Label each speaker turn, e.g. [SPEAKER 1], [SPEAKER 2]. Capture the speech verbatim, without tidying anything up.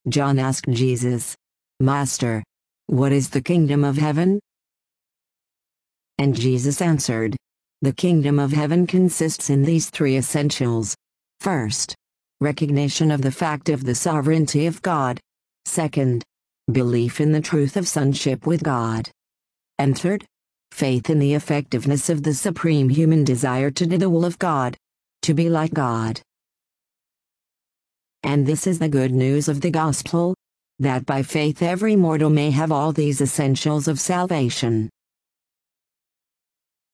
[SPEAKER 1] John asked Jesus, "Master, what is the kingdom of heaven?" And Jesus answered, "The kingdom of heaven consists in these three essentials. First, recognition of the fact of the sovereignty of God. Second, belief in the truth of sonship with God. And third, faith in the effectiveness of the supreme human desire to do the will of God, to be like God." And this is the good news of the gospel, that by faith every mortal may have all these essentials of salvation.